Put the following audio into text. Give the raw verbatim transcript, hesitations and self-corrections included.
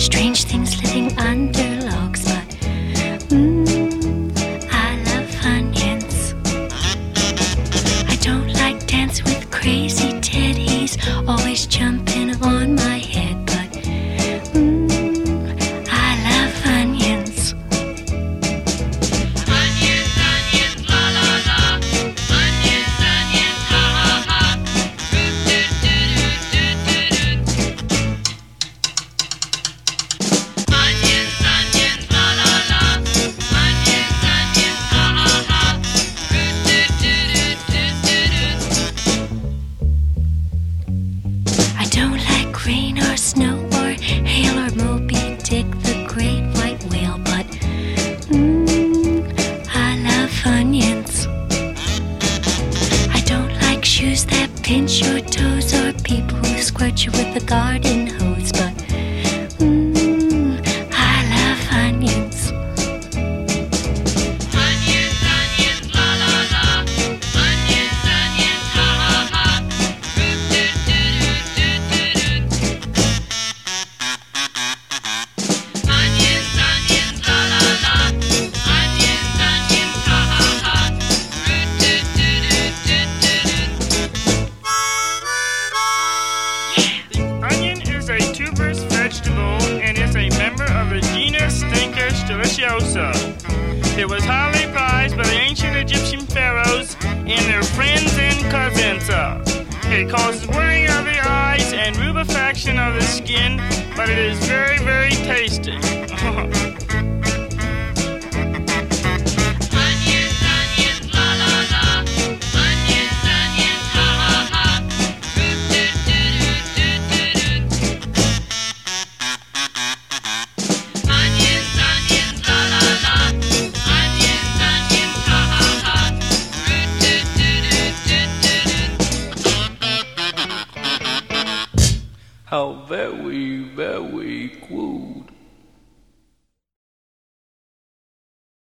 strange things living under logs, but mmm, I love onions. I don't like dance with crazy Ted, he's always jumping on my head, but mmm, I love onions. Onions, onions, la la la. Onions, onions, ha ha ha. Root doot doot doot doot doot. Onions, onions, la la la. Onions, onions, ha ha ha. Root doot doot doot doot doot. I don't like rain or snow or hail or Moby Dick, the great white whale, but mmm, I love onions. I don't like shoes that pinch your toes or people who squirt you with a garden hose, but mmm, I love onions. Onions, onions, la la la. Onions, onions, ha ha ha. Root doot doot doot doot doot. Onions, onions, la la la. Onions, onions, ha ha ha. Root doot doot doot doot doot. The onion is a tuberous vegetable and is a member of the genus Stincus deliciosa. It was highly prized by the ancient Egyptian pharaohs and their friends and cousins. Uh, It causes worrying of the eyes and rubefaction of the skin, but it is very, very tasty. Onions, onions, la la la. Onions, onions, ha ha ha. Root doot doot doot doot doot. Onions, onions, la la la. Onions, onions, ha ha ha. Root doot doot doot doot doot. How very, very cool.